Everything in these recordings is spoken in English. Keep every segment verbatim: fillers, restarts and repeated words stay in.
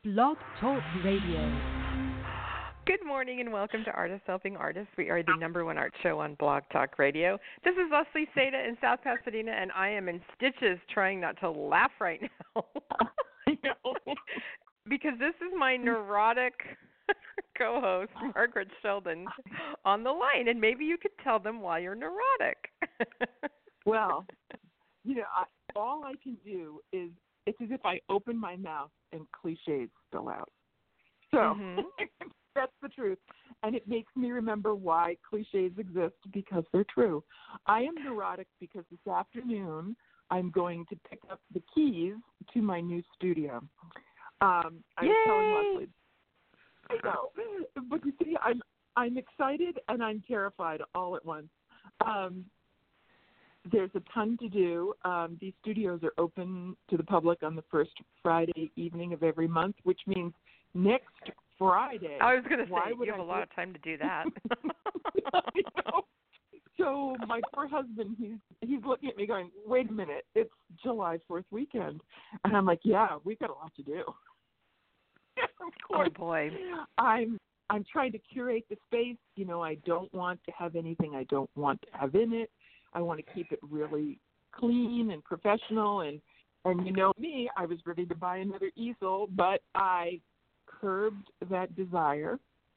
Blog Talk Radio. Good morning and welcome to Artists Helping Artists. We are the number one art show on Blog Talk Radio. This is Leslie Seda in South Pasadena, and I am in stitches trying not to laugh right now. Because this is my neurotic co-host, Margaret Sheldon, on the line, and maybe you could tell them why you're neurotic. Well, you know, I, all I can do is, it's as if I open my mouth and cliches spill out. So mm-hmm. That's the truth. And it makes me remember why cliches exist, because they're true. I am neurotic because this afternoon I'm going to pick up the keys to my new studio. Um, I Yay! was telling Leslie, I know, but you see, I'm I'm excited and I'm terrified all at once. Um, there's a ton to do. Um, these studios are open to the public on the first Friday evening of every month, which means next Friday. I was going to say, you have I a lot of time to do that. I know. So my poor husband, he's he's looking at me going, wait a minute, it's July fourth weekend. And I'm like, yeah, we've got a lot to do. Of course, oh, boy. I'm, I'm trying to curate the space. You know, I don't want to have anything I don't want to have in it. I want to keep it really clean and professional. And, and you know me, I was ready to buy another easel, but I curbed that desire.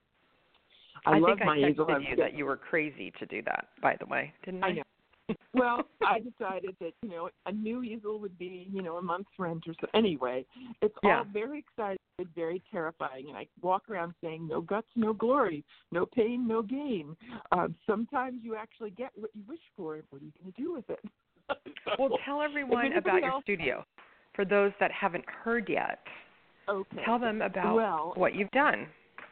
I, I love think my I easel. texted you that you were crazy to do that, by the way, didn't I? I know. Well, I decided that, you know, a new easel would be, you know, a month's rent or so. Anyway, it's yeah. all very exciting, very terrifying. And I walk around saying, no guts, no glory, no pain, no gain. Um, sometimes you actually get what you wish for. What are you going to do with it? So, well, tell everyone about your else, studio for those that haven't heard yet. Okay. Tell them about well, what you've done.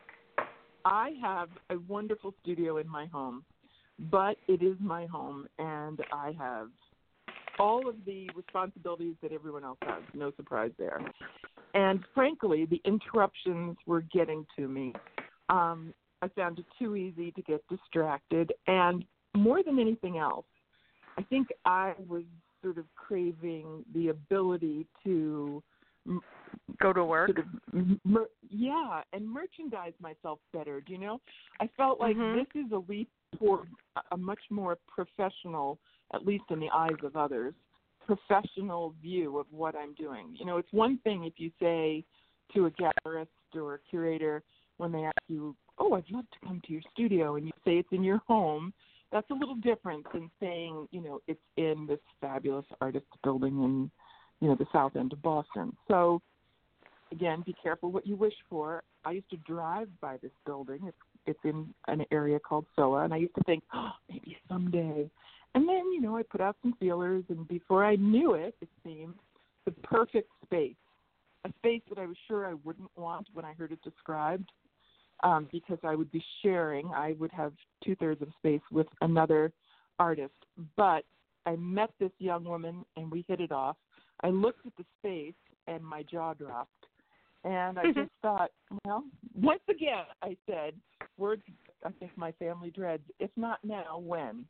I have a wonderful studio in my home. But it is my home, and I have all of the responsibilities that everyone else has. No surprise there. And frankly, the interruptions were getting to me. Um, I found it too easy to get distracted. And more than anything else, I think I was sort of craving the ability to go to work. Sort of, mer- yeah, and merchandise myself better. Do you know? I felt like mm-hmm. this is a leap toward a much more professional, at least in the eyes of others, professional view of what I'm doing. You know, it's one thing if you say to a gallerist or a curator when they ask you, oh, I'd love to come to your studio, and you say it's in your home. That's a little different than saying, you know, it's in this fabulous artist building in, you know, the south end of Boston. So, again, be careful what you wish for. I used to drive by this building. It's, it's in an area called S O A, and I used to think, oh, maybe someday. And then, you know, I put out some feelers, and before I knew it, it seemed the perfect space, a space that I was sure I wouldn't want when I heard it described, um, because I would be sharing. I would have two-thirds of space with another artist. But I met this young woman, and we hit it off. I looked at the space, and my jaw dropped. And I just thought, well, once again, I said, words I think my family dreads, if not now, when?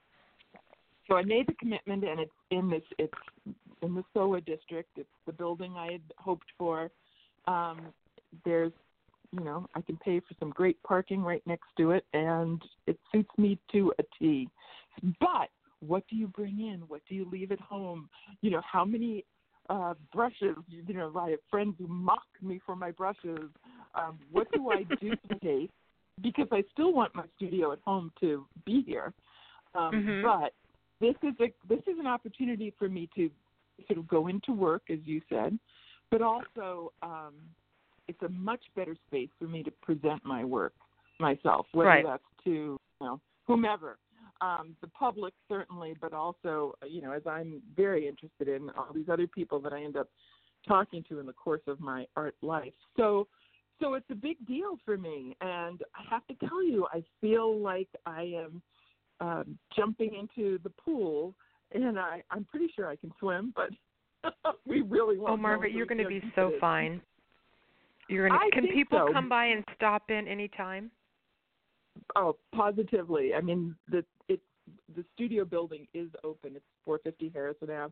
So I made the commitment, and it's in this, it's in the S O A district. It's the building I had hoped for. Um, there's, you know, I can pay for some great parking right next to it, and it suits me to a T. But what do you bring in? What do you leave at home? You know, how many Uh, brushes, you know, I have friends who mock me for my brushes. Um, what do I duplicate? Because I still want my studio at home to be here. Um, mm-hmm. But this is a this is an opportunity for me to sort of go into work, as you said, but also um, it's a much better space for me to present my work myself, whether right. that's to, you know, whomever. Um, the public, certainly, but also, you know, as I'm very interested in all these other people that I end up talking to in the course of my art life. So so it's a big deal for me. And I have to tell you, I feel like I am um, jumping into the pool, and I, I'm pretty sure I can swim, but we really won't. Oh, Margaret, you're going to be so fine. You're gonna, I can think people so. come by and stop in anytime? Oh, positively. I mean, the it the studio building is open. It's four fifty Harrison Avenue.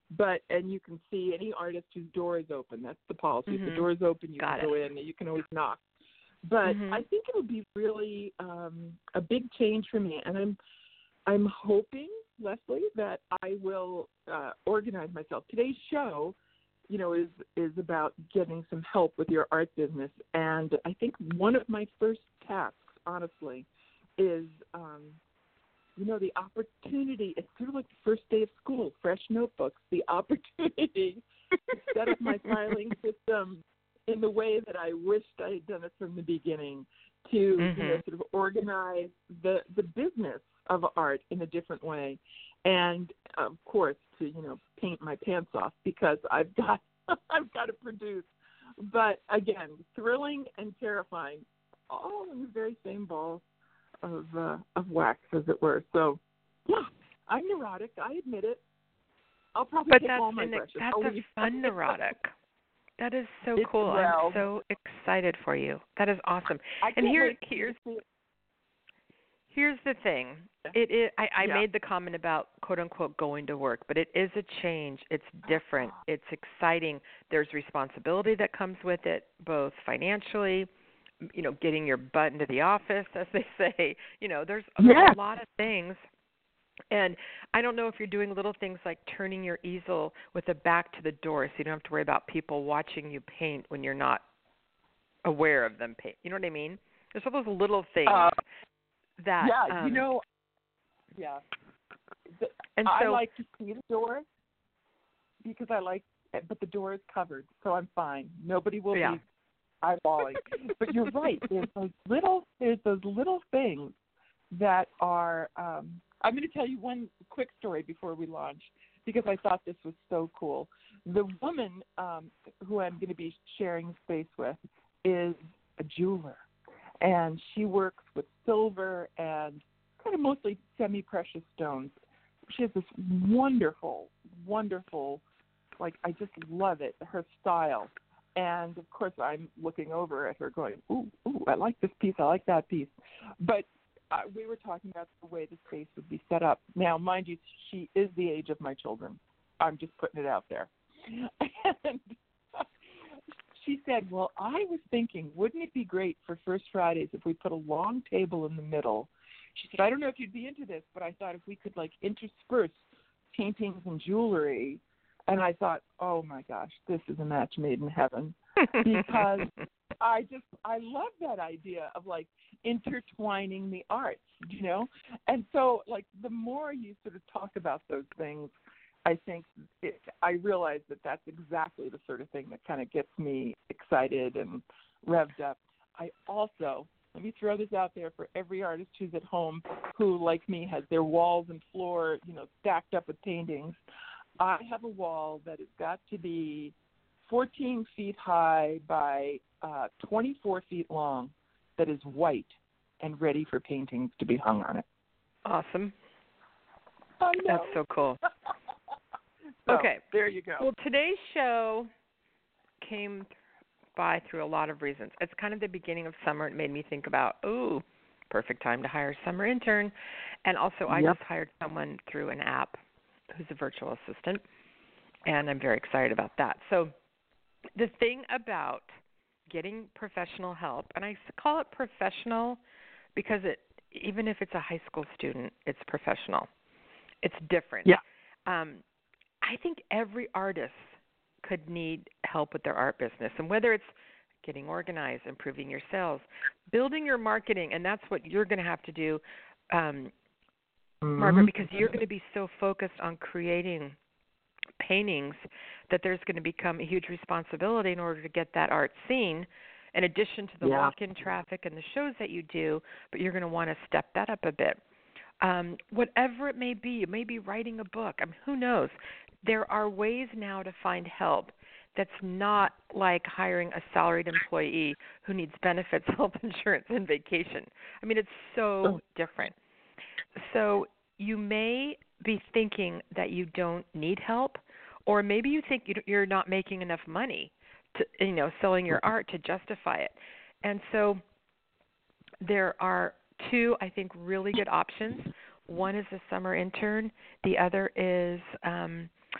but and you can see any artist whose door is open. That's the policy. Mm-hmm. If the door is open, you Got can it. go in. You can always knock. But Mm-hmm. I think it'll be really um, a big change for me, and I'm I'm hoping, Leslie, that I will uh, organize myself. Today's show, you know, is is about getting some help with your art business, and I think one of my first tasks, honestly, is um, you know, the opportunity. It's sort of like the first day of school, fresh notebooks. The opportunity to set up my filing system in the way that I wished I had done it from the beginning, to Mm-hmm. you know, sort of organize the the business of art in a different way, and of course to you know paint my pants off because I've got I've got to produce. But again, thrilling and terrifying, all in the very same ball of uh, of wax, as it were. So yeah, I'm neurotic. I admit it. I'll probably But take that's all my an, brushes. that's I'll a leave. fun neurotic. That is so It's, cool. well, I'm so excited for you. That is awesome. I And can't here, wait to here's see it. here's the thing. It is. I, I Yeah. made the comment about quote unquote going to work, but it is a change. It's different. It's exciting. There's responsibility that comes with it, both financially, you know, getting your butt into the office, as they say. You know, there's, there's Yeah. a lot of things. And I don't know if you're doing little things like turning your easel with the back to the door so you don't have to worry about people watching you paint when you're not aware of them paint. You know what I mean? There's all those little things Uh, that yeah, um, you know, yeah. The, and I so like to see the door because I like, but the door is covered, so I'm fine. Nobody will yeah. be eyeballing. But you're right. There's those little, there's those little things that are. Um, I'm going to tell you one quick story before we launch because I thought this was so cool. The woman um, who I'm going to be sharing space with is a jeweler, and she works with silver and kind of mostly semi-precious stones. She has this wonderful, wonderful, like I just love it, her style. And of course, I'm looking over at her, going, "Ooh, ooh, I like this piece, I like that piece." But uh, we were talking about the way the space would be set up. Now, mind you, she is the age of my children. I'm just putting it out there. And she said, "Well, I was thinking, wouldn't it be great for First Fridays if we put a long table in the middle?" She said, "I don't know if you'd be into this, but I thought if we could like intersperse paintings and jewelry." And I thought, oh my gosh, this is a match made in heaven, because I just I love that idea of like intertwining the arts, you know. And so like the more you sort of talk about those things, I think it, I realize that that's exactly the sort of thing that kind of gets me excited and revved up. I also, let me throw this out there for every artist who's at home who, like me, has their walls and floor, you know, stacked up with paintings. I have a wall that has got to be fourteen feet high by uh, twenty-four feet long that is white and ready for paintings to be hung on it. Awesome. I know. That's so cool. So, okay. there you go. Well, today's show came by through a lot of reasons. It's kind of the beginning of summer. It made me think about, ooh, perfect time to hire a summer intern. And also I Yep. just hired someone through an app who's a virtual assistant, and I'm very excited about that. So the thing about getting professional help, and I call it professional because it, even if it's a high school student, it's professional. It's different. Yeah. Um, I think every artist could need help with their art business, and whether it's getting organized, improving your sales, building your marketing, and that's what you're going to have to do, um, Mm-hmm. Margaret, because you're going to be so focused on creating paintings that there's going to become a huge responsibility in order to get that art seen, in addition to the Yeah. walk-in traffic and the shows that you do, but you're going to want to step that up a bit. Um, whatever it may be, you may be writing a book. I mean, who knows? There are ways now to find help that's not like hiring a salaried employee who needs benefits, health insurance, and vacation. I mean, it's so different. So you may be thinking that you don't need help, or maybe you think you're not making enough money to, you know, selling your art to justify it. And so there are two, I think, really good options. One is a summer intern. The other is um,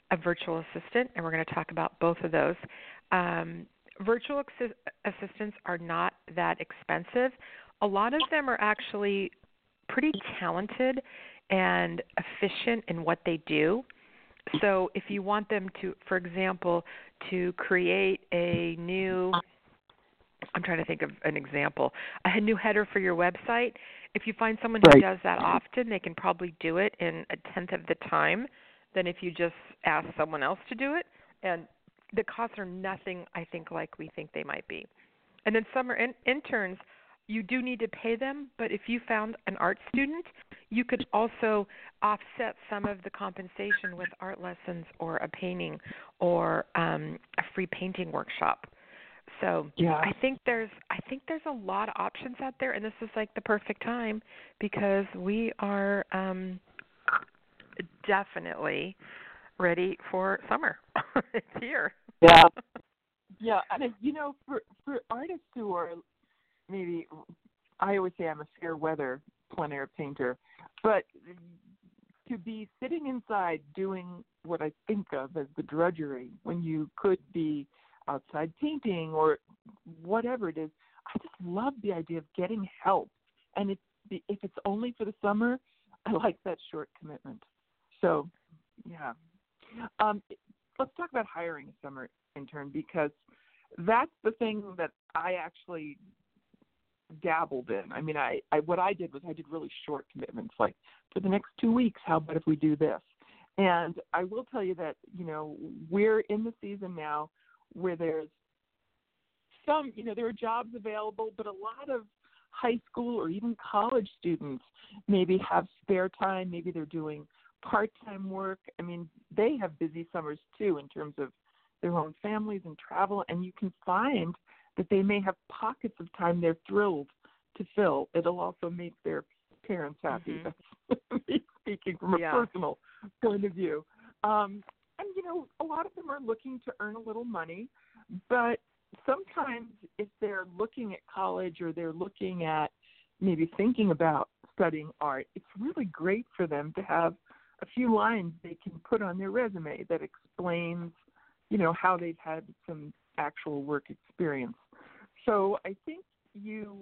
a virtual assistant, and we're going to talk about both of those. Um, virtual assi- assistants are not that expensive. A lot of them are actually pretty talented and efficient in what they do. So if you want them to, for example, to create a new, I'm trying to think of an example, a new header for your website, if you find someone who Right. does that often, they can probably do it in a tenth of the time than if you just ask someone else to do it. And the costs are nothing, I think, like we think they might be. And then summer in- interns, you do need to pay them, but if you found an art student, you could also offset some of the compensation with art lessons or a painting or um, a free painting workshop. So Yeah. I think there's I think there's a lot of options out there, and this is like the perfect time because we are um, definitely ready for summer. It's here. Yeah. Yeah. And, you know, for, for artists who are maybe, I always say I'm a fair weather plein air painter, but to be sitting inside doing what I think of as the drudgery when you could be outside painting or whatever it is, I just love the idea of getting help. And if, if it's only for the summer, I like that short commitment. So, yeah. Um, let's talk about hiring a summer intern because that's the thing that I actually dabbled in. I mean, I, I what I did was I did really short commitments, like for the next two weeks, how about if we do this? And I will tell you that, you know, we're in the season now where there's some, you know, there are jobs available, but a lot of high school or even college students maybe have spare time. Maybe they're doing part-time work. I mean, they have busy summers too in terms of their own families and travel, and you can find that they may have pockets of time they're thrilled to fill. It'll also make their parents happy. Mm-hmm. That's me speaking from a Yeah. personal point of view. Um, and, you know, a lot of them are looking to earn a little money, but sometimes if they're looking at college or they're looking at maybe thinking about studying art, it's really great for them to have a few lines they can put on their resume that explains, you know, how they've had some actual work experience. So I think you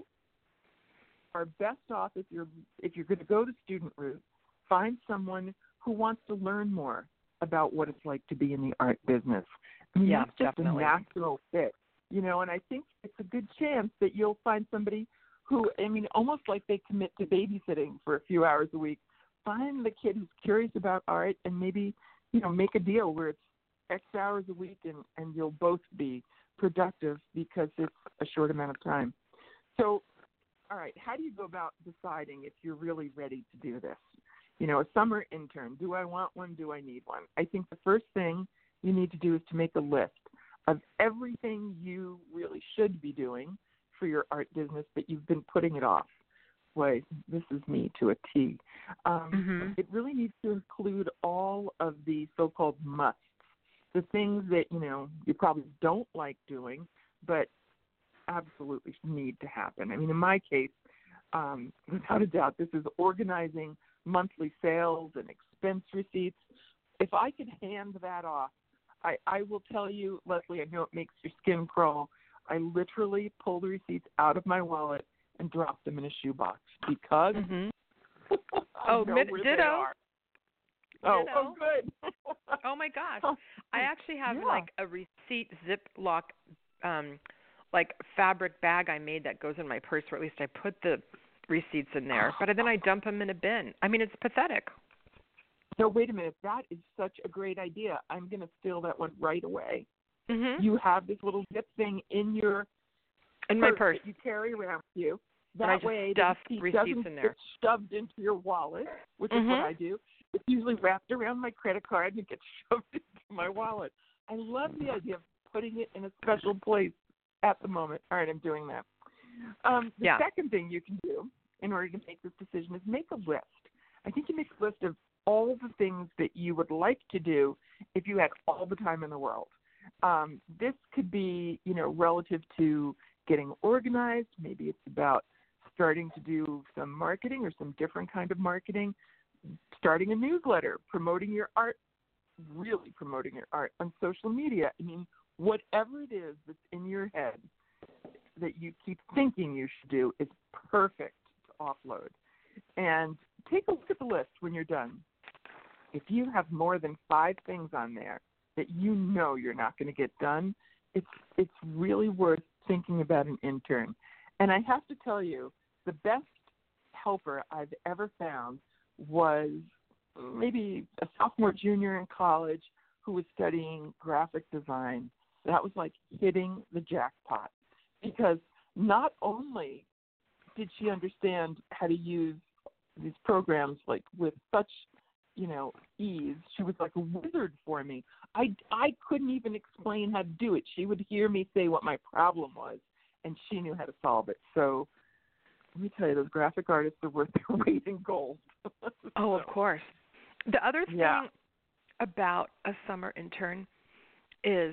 are best off if you're if you're going to go the student route, find someone who wants to learn more about what it's like to be in the art business. I mean, Yeah, that's just definitely. a natural fit, you know, and I think it's a good chance that you'll find somebody who, I mean, almost like they commit to babysitting for a few hours a week. Find the kid who's curious about art and maybe, you know, make a deal where it's X hours a week and, and you'll both be productive because it's a short amount of time. So, all right, how do you go about deciding if you're really ready to do this? You know, a summer intern, do I want one? Do I need one? I think the first thing you need to do is to make a list of everything you really should be doing for your art business, but you've been putting it off. Boy, this is me to a T. Um, Mm-hmm. It really needs to include all of the so-called musts, the things that, you know, you probably don't like doing, but absolutely need to happen. I mean, in my case, um, without a doubt, this is organizing monthly sales and expense receipts. If I could hand that off, I, I will tell you, Leslie, I know it makes your skin crawl. I literally pull the receipts out of my wallet and drop them in a shoebox because Mm-hmm. I Oh, know mid- where ditto. they are. Oh, Ditto. oh, good. Oh my gosh. I actually have Yeah. like a receipt Ziploc um like fabric bag I made that goes in my purse, or at least I put the receipts in there, but then I dump them in a bin. I mean, it's pathetic. No, wait a minute. That is such a great idea. I'm going to steal that one right away. Mhm. You have this little zip thing in your In my purse. that you carry around with you. And I That just way, stuff the receipt receipts doesn't in there. get shoved into your wallet, which is what Mhm. I do. It's usually wrapped around my credit card and it gets shoved into my wallet. I love the idea of putting it in a special place at the moment. All right, I'm doing that. Um, the Yeah. second thing you can do in order to make this decision is make a list. I think you make a list of all the things that you would like to do if you had all the time in the world. Um, this could be, you know, relative to getting organized. Maybe it's about starting to do some marketing or some different kind of marketing, starting a newsletter, promoting your art really promoting your art on social media. I mean, whatever it is that's in your head that you keep thinking you should do is perfect to offload. And take a look at the list when you're done. If you have more than five things on there that you know you're not going to get done, it's it's really worth thinking about an intern. And I have to tell you, the best helper I've ever found was maybe a sophomore, junior in college who was studying graphic design. That was like hitting the jackpot, because not only did she understand how to use these programs like with such, you know, ease, she was like a wizard for me. I, I couldn't even explain how to do it. She would hear me say what my problem was, and she knew how to solve it. So let me tell you, those graphic artists are worth their weight in gold. Oh, so, of course. The other thing yeah. about a summer intern is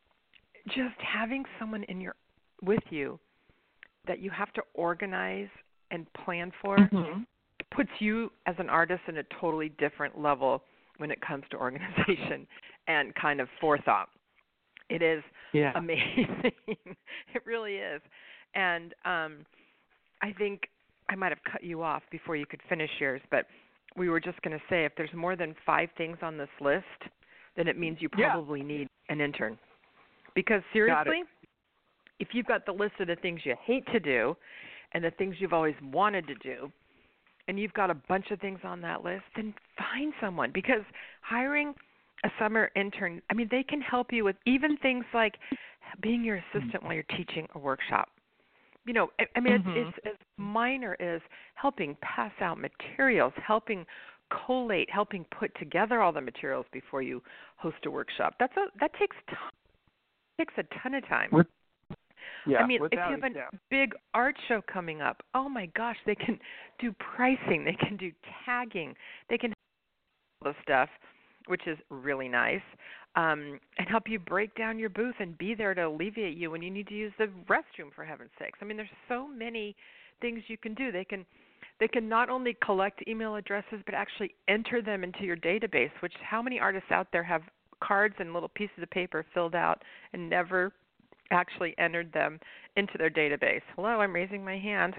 just having someone in your with you that you have to organize and plan for. Mm-hmm. Puts you as an artist in a totally different level when it comes to organization and kind of forethought. It is yeah. amazing. It really is. And um, I think I might have cut you off before you could finish yours, but we were just going to say if there's more than five things on this list, then it means you probably yeah. need an intern. Because seriously, if you've got the list of the things you hate to do and the things you've always wanted to do, and you've got a bunch of things on that list, then find someone. Because hiring a summer intern, I mean, they can help you with even things like being your assistant while you're teaching a workshop. You know, I, I mean, mm-hmm. it's, it's as minor as helping pass out materials, helping collate, helping put together all the materials before you host a workshop. That's a, that takes time. Takes a ton of time. With, yeah, I mean, if you have a yeah. big art show coming up, oh my gosh, they can do pricing, they can do tagging, they can all the stuff, which is really nice, um, and help you break down your booth and be there to alleviate you when you need to use the restroom, for heaven's sakes. I mean, there's so many things you can do. They can they can not only collect email addresses, but actually enter them into your database, which how many artists out there have cards and little pieces of paper filled out and never actually entered them into their database. Hello, I'm raising my hand.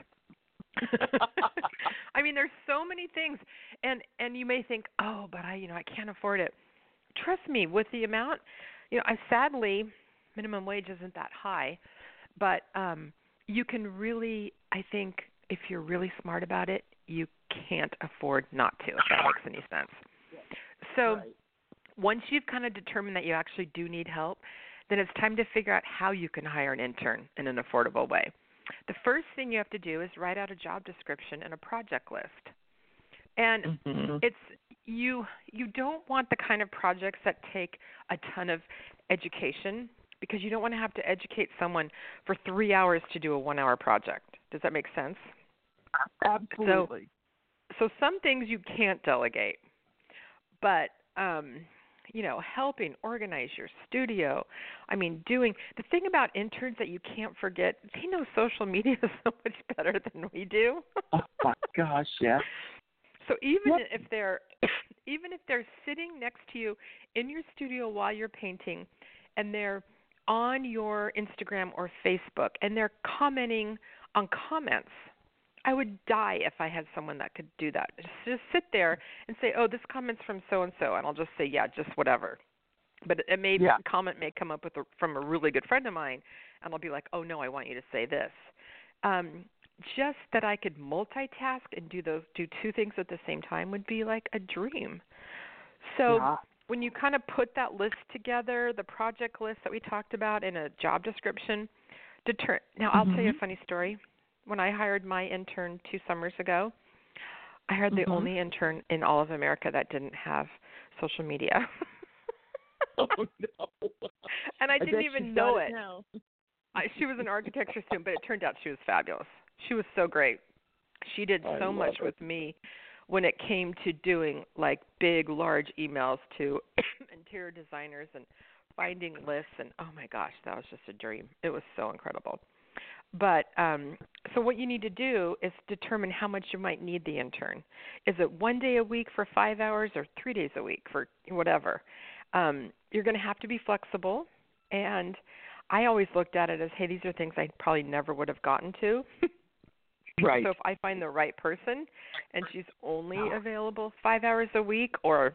I mean, there's so many things, and and you may think, oh, but I, you know, I can't afford it. Trust me, with the amount, you know, I sadly, minimum wage isn't that high, but um, you can really, I think, if you're really smart about it, you can't afford not to, if that makes any sense. So. Right. Once you've kind of determined that you actually do need help, then it's time to figure out how you can hire an intern in an affordable way. The first thing you have to do is write out a job description and a project list. And mm-hmm. it's you you don't want the kind of projects that take a ton of education, because you don't want to have to educate someone for three hours to do a one-hour project. Does that make sense? Absolutely. So, so some things you can't delegate, but um, you know, helping organize your studio. I mean, doing the thing about interns that you can't forget, they know social media so much better than we do. Oh my gosh, yeah. So even yep. if they're even if they're sitting next to you in your studio while you're painting, and they're on your Instagram or Facebook and they're commenting on comments, I would die if I had someone that could do that. Just, just sit there and say, oh, this comment's from so-and-so, and I'll just say, yeah, just whatever. But it may, yeah. the comment may come up with a, from a really good friend of mine, and I'll be like, oh, no, I want you to say this. Um, just that I could multitask and do those, do two things at the same time would be like a dream. So yeah. when you kind of put that list together, the project list that we talked about in a job description, deter- now I'll mm-hmm. tell you a funny story. When I hired my intern two summers ago, I hired the mm-hmm. only intern in all of America that didn't have social media. Oh, no. And I, I didn't even know it. it I, she was an architecture student, but it turned out she was fabulous. She was so great. She did I so much it. with me when it came to doing like big, large emails to interior designers and finding lists. And oh my gosh, that was just a dream. It was so incredible. But um, so what you need to do is determine how much you might need the intern. Is it one day a week for five hours or three days a week for whatever? Um, you're going to have to be flexible. And I always looked at it as, hey, these are things I probably never would have gotten to. Right. So if I find the right person and she's only available five hours a week, or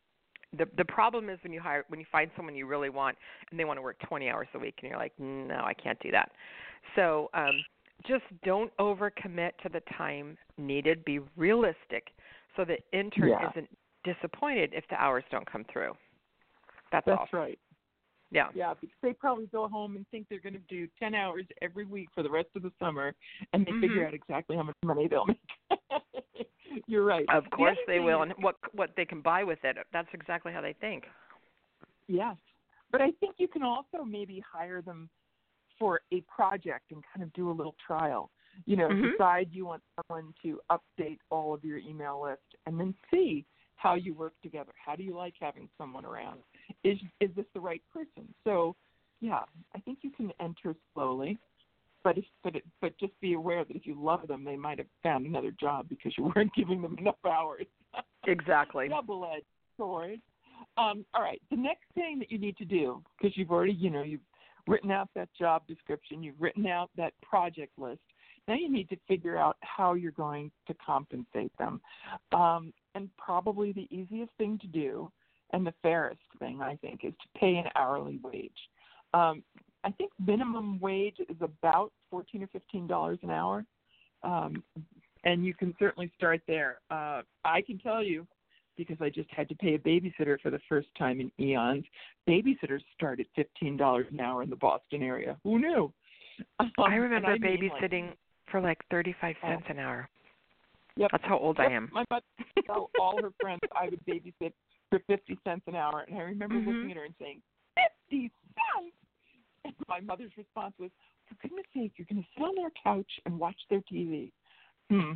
the the problem is when you hire when you find someone you really want and they want to work twenty hours a week and you're like, no, I can't do that. So um, just don't overcommit to the time needed. Be realistic so the intern Yeah. isn't disappointed if the hours don't come through. That's, That's all. right. Yeah. Yeah, because they probably go home and think they're going to do ten hours every week for the rest of the summer, and they Mm-hmm. figure out exactly how much money they'll make. You're right. Of The course other they thing will, is- and what what they can buy with it. That's exactly how they think. Yes. But I think you can also maybe hire them for a project and kind of do a little trial. You know, Mhm. decide you want someone to update all of your email list and then see how you work together. How do you like having someone around? Is is this the right person? So, yeah, I think you can enter slowly, but if, but it, but just be aware that if you love them, they might have found another job because you weren't giving them enough hours. Exactly. Double-edged sword. Um, all right, the next thing that you need to do, because you've already, you know, you've written out that job description, you've written out that project list. Now you need to figure out how you're going to compensate them. Um, and probably the easiest thing to do and the fairest thing, I think, is to pay an hourly wage. Um, I think minimum wage is about fourteen or fifteen dollars an hour, um, and you can certainly start there. Uh, I can tell you, because I just had to pay a babysitter for the first time in eons, babysitters start at fifteen dollars an hour in the Boston area. Who knew? Um, I remember I mean, babysitting like, for like thirty-five oh. cents an hour. Yep. That's how old yep. I am. My mother would tell all her friends I would babysit for fifty cents an hour, and I remember Mhm. looking at her and saying, fifty cents? And my mother's response was, for goodness sake, you're going to sit on their couch and watch their T V. Hmm.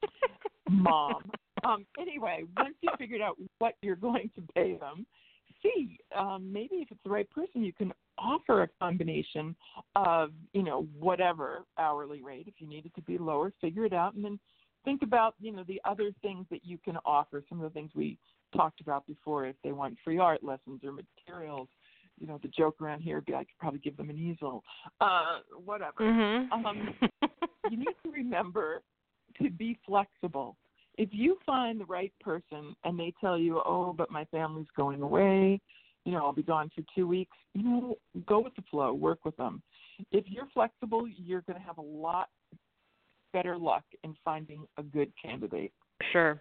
Mom. Um, anyway, once you figured out what you're going to pay them, see, um, maybe if it's the right person, you can offer a combination of, you know, whatever hourly rate. If you need it to be lower, figure it out, and then think about, you know, the other things that you can offer, some of the things we talked about before. If they want free art lessons or materials, you know, the joke around here would be I could probably give them an easel, uh, whatever. Mhm. Um, you need to remember to be flexible. If you find the right person and they tell you, oh, but my family's going away, you know, I'll be gone for two weeks, you know, go with the flow, work with them. If you're flexible, you're going to have a lot better luck in finding a good candidate. Sure.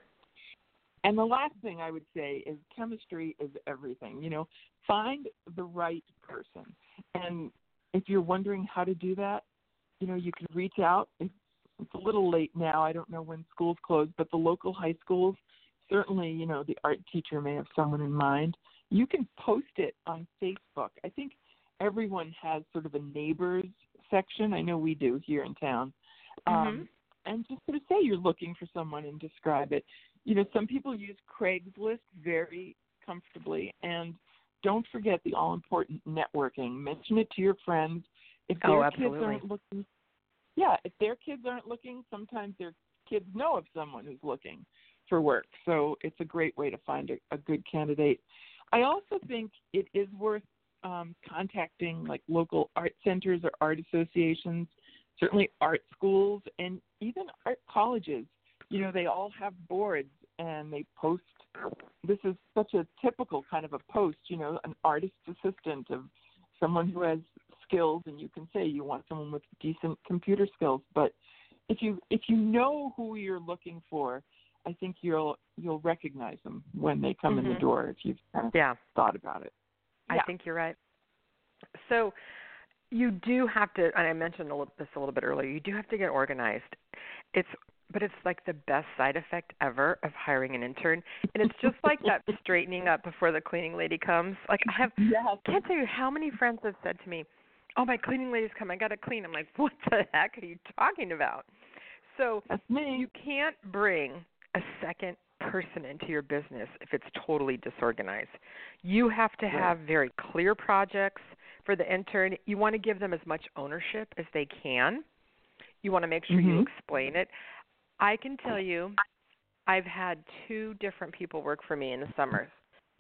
And the last thing I would say is chemistry is everything. You know, find the right person. And if you're wondering how to do that, you know, you can reach out. It's, it's a little late now. I don't know when schools close, but the local high schools, certainly, you know, the art teacher may have someone in mind. You can post it on Facebook. I think everyone has sort of a neighbors section. I know we do here in town. Mhm. Um, and just sort of say you're looking for someone and describe it. You know, some people use Craigslist very comfortably, and don't forget the all-important networking. Mention it to your friends. If their Oh, kids absolutely. aren't looking, yeah, if their kids aren't looking, sometimes their kids know of someone who's looking for work. So it's a great way to find a, a good candidate. I also think it is worth um, contacting like local art centers or art associations, certainly art schools, and even art colleges. You know, they all have boards and they post. This is such a typical kind of a post, you know, an artist assistant of someone who has skills, and you can say you want someone with decent computer skills. But if you if you know who you're looking for, I think you'll you'll recognize them when they come in the Mhm. door if you've kind of Yeah. thought about it. I Yeah. think you're right. So you do have to, and I mentioned a little, this a little bit earlier, you do have to get organized. It's, but it's like the best side effect ever of hiring an intern. And it's just like that straightening up before the cleaning lady comes. Like I have, Yes. can't tell you how many friends have said to me, oh, my cleaning lady's come, I got to clean. I'm like, what the heck are you talking about? So That's me. you can't bring a second person into your business if it's totally disorganized. You have to have very clear projects for the intern. You want to give them as much ownership as they can. You want to make sure you Mhm. explain it. I can tell you I've had two different people work for me in the summers.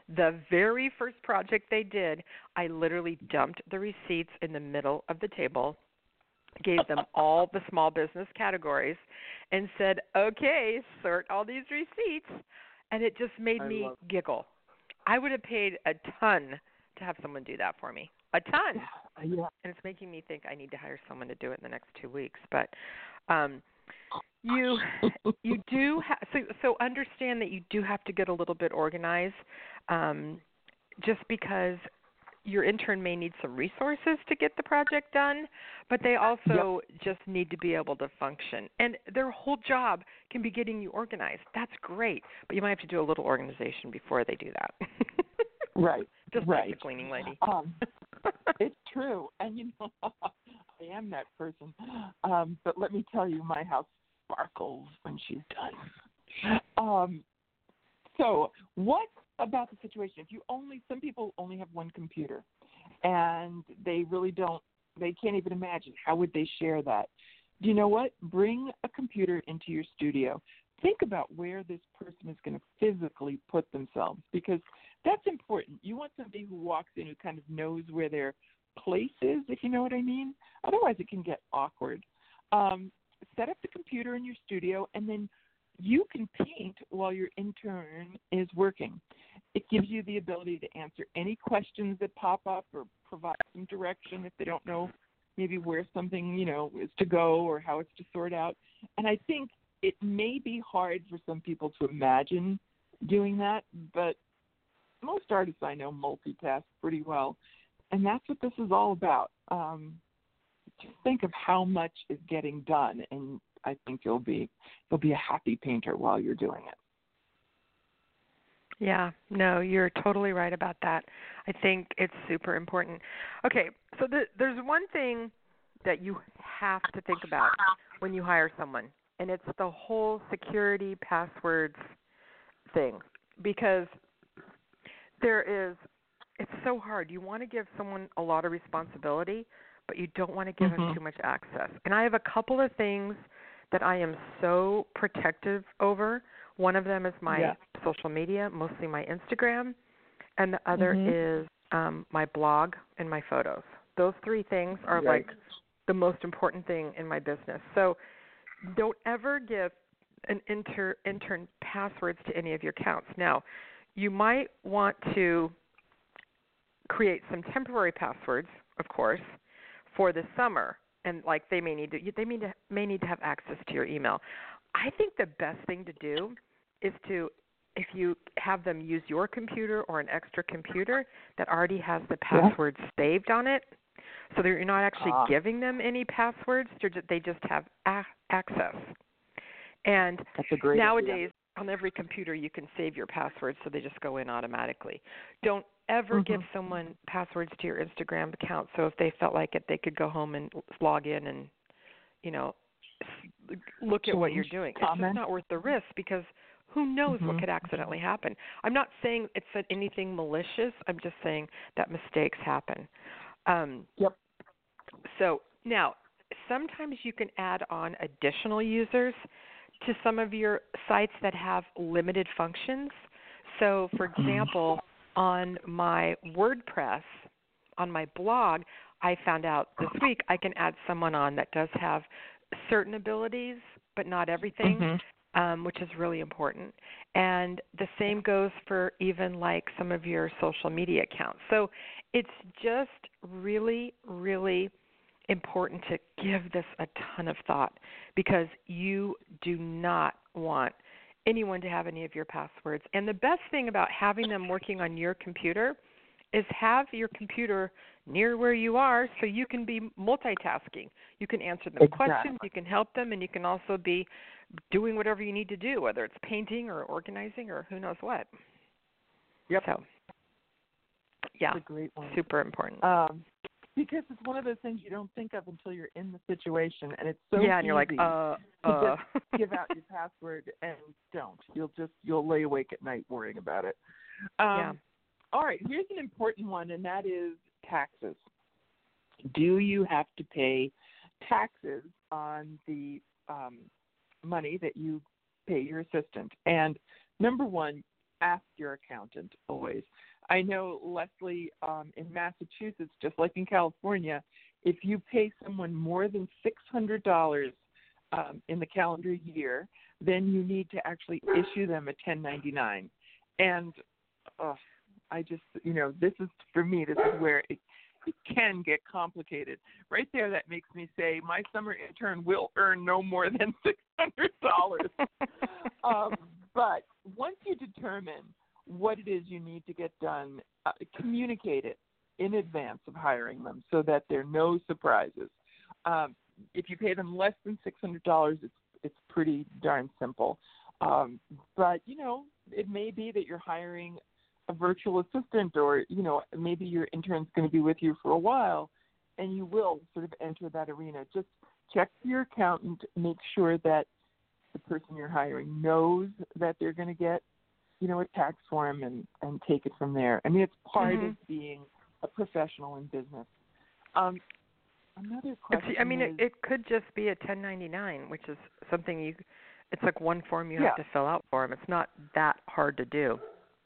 The very first project they did, I literally dumped the receipts in the middle of the table, gave them all the small business categories, and said, okay, sort all these receipts. And it just made I me love- giggle. I would have paid a ton to have someone do that for me. A ton. Yeah. And it's making me think I need to hire someone to do it in the next two weeks. But um, you you do ha- so so understand that you do have to get a little bit organized, um, just because your intern may need some resources to get the project done, but they also yep. just need to be able to function. And their whole job can be getting you organized. That's great, but you might have to do a little organization before they do that. Right. Just right. like the cleaning lady. Um, it's true, and you know, I am that person. Um, but let me tell you, my house sparkles when she's done. Um, so, what about the situation? If you only, some people only have one computer, and they really don't, they can't even imagine how would they share that. Do you know what? Bring a computer into your studio. Think about where this person is going to physically put themselves, because that's important. You want somebody who walks in who kind of knows where their place is, if you know what I mean. Otherwise, it can get awkward. Um, set up the computer in your studio, and then you can paint while your intern is working. It gives you the ability to answer any questions that pop up or provide some direction if they don't know maybe where something, you know, is to go or how it's to sort out. And I think it may be hard for some people to imagine doing that, but most artists I know multitask pretty well, and that's what this is all about. Um, just think of how much is getting done, and I think you'll be you'll be a happy painter while you're doing it. Yeah, no, you're totally right about that. I think it's super important. Okay, so the, there's one thing that you have to think about when you hire someone, and it's the whole security passwords thing, because there is, it's so hard. You want to give someone a lot of responsibility, but you don't want to give mm-hmm. them too much access. And I have a couple of things that I am so protective over. One of them is my yeah. social media, mostly my Instagram, and the other mm-hmm. is um, my blog and my photos. Those three things are right. like the most important thing in my business. So don't ever give an inter, intern passwords to any of your accounts. Now, you might want to create some temporary passwords, of course, for the summer, and like they may need to they may need to, may need to have access to your email. I think the best thing to do is to, if you have them use your computer or an extra computer that already has the passwords yeah. saved on it, so that you're not actually uh. giving them any passwords, they just have a- access. And That's a great nowadays, idea. On every computer, you can save your passwords so they just go in automatically. Don't ever mm-hmm. give someone passwords to your Instagram account, so if they felt like it, they could go home and log in and, you know, look at what you're doing. Comment. It's just not worth the risk, because who knows mm-hmm. what could accidentally happen. I'm not saying it's anything malicious. I'm just saying that mistakes happen. Um, yep. So now, sometimes you can add on additional users to some of your sites that have limited functions. So, for example, on my WordPress, on my blog, I found out this week I can add someone on that does have certain abilities, but not everything, mm-hmm. um, which is really important. And the same goes for even like some of your social media accounts. So it's just really, really important to give this a ton of thought, because you do not want anyone to have any of your passwords. And the best thing about having them working on your computer is have your computer near where you are so you can be multitasking. You can answer them exactly. questions, you can help them, and you can also be doing whatever you need to do, whether it's painting or organizing or who knows what. Yep. So, yeah, That's a great one. Super important. Um, Because it's one of those things you don't think of until you're in the situation, and it's so yeah, and you're like, easy uh, to uh. just give out your password and don't. You'll just you'll lay awake at night worrying about it. Um, yeah. All right, here's an important one, and that is taxes. Do you have to pay taxes on the um, money that you pay your assistant? And number one, ask your accountant always. I know, Leslie, um, in Massachusetts, just like in California, if you pay someone more than six hundred dollars um, in the calendar year, then you need to actually issue them a ten ninety-nine. And oh, I just, you know, this is, for me, this is where it, it can get complicated. Right there, that makes me say my summer intern will earn no more than six hundred dollars. um, but once you determine what it is you need to get done, uh, communicate it in advance of hiring them so that there are no surprises. Um, if you pay them less than six hundred dollars, it's it's pretty darn simple. Um, but, you know, it may be that you're hiring a virtual assistant, or, you know, maybe your intern's going to be with you for a while, and you will sort of enter that arena. Just check your accountant, make sure that the person you're hiring knows that they're going to get, you know, a tax form, and, and take it from there. I mean, it's part mm-hmm. of being a professional in business. Um, another question I mean, is, it, it could just be a ten ninety-nine, which is something you, it's like one form you yeah. have to fill out for them. It's not that hard to do.